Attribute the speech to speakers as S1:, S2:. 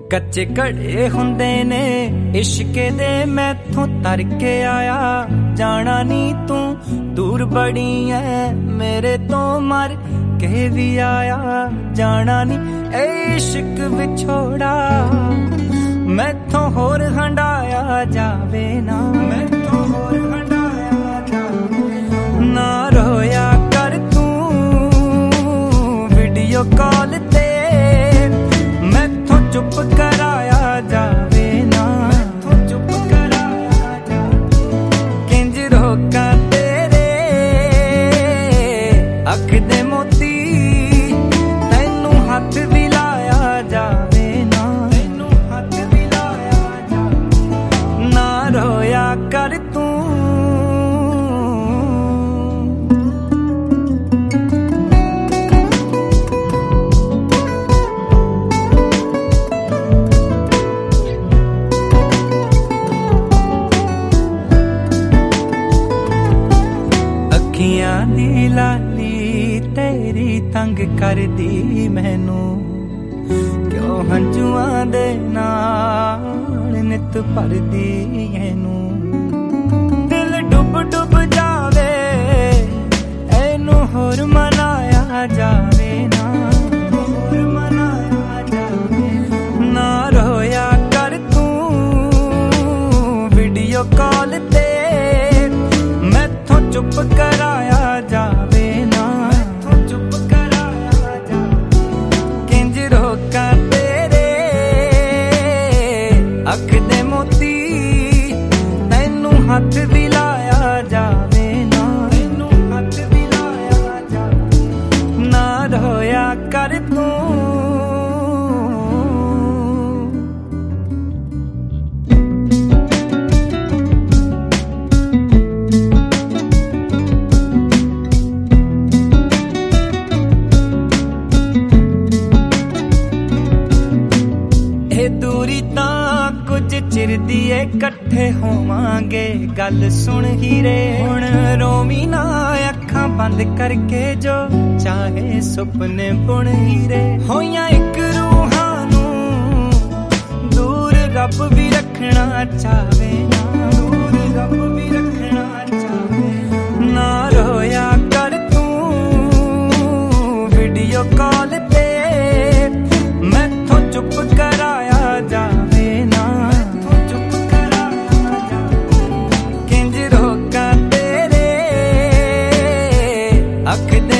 S1: कच्चे घड़े हुंदे ने इश्के दे मैथों तर के आया जाना नी तू दूर बड़ी है मेरे तो मर के भी आया जाना नी ए इश्क विछोड़ा मैथों होर हंडाया जावे ना मैथों होर हंडाया जावे ना रोया कर तू वीडियो कॉल ते मैथों चुप कराया जावे ना मैथों चुप कराया जावे किंज रोका तेरे अख दे मोती तैनू हाथ भी लाया जावे ना तैनू हाथ भी लाया जावे ना रोया कर तू अखियां दी लाली तेरी तंग कर दी मैनू क्यों हंजुआं दे नाल नित भर दी ऐनू दिल डुब डुब जावे ऐनू होर मनाया जावे ना होर मनाया जावे ना रोया कर तू वीडियो कॉल ते मैथों चुप कराया जावे ना मैथों चुप कराया जावे किंज रोका तेरे अख दे मोती तैनू हाथ भी लाया जावे ना तैनू हाथ भी लाया जावे ना रोया कर तू दूरी तां कुछ चिर दी इकट्ठे होवांगे गल सुन हीरे हुण रोवी ना अखां बंद करके जो चाहे सुपने बुन हीरे होइयां एक रूहां नूं दूर रब भी रखना चाहे ना दूर रब भी रखना चाहे ना रोया कर तू वीडियो कॉल ते मैथों चुप कराया जावे ना मैथों चुप कराया जावे किंज रोका तेरे अख दे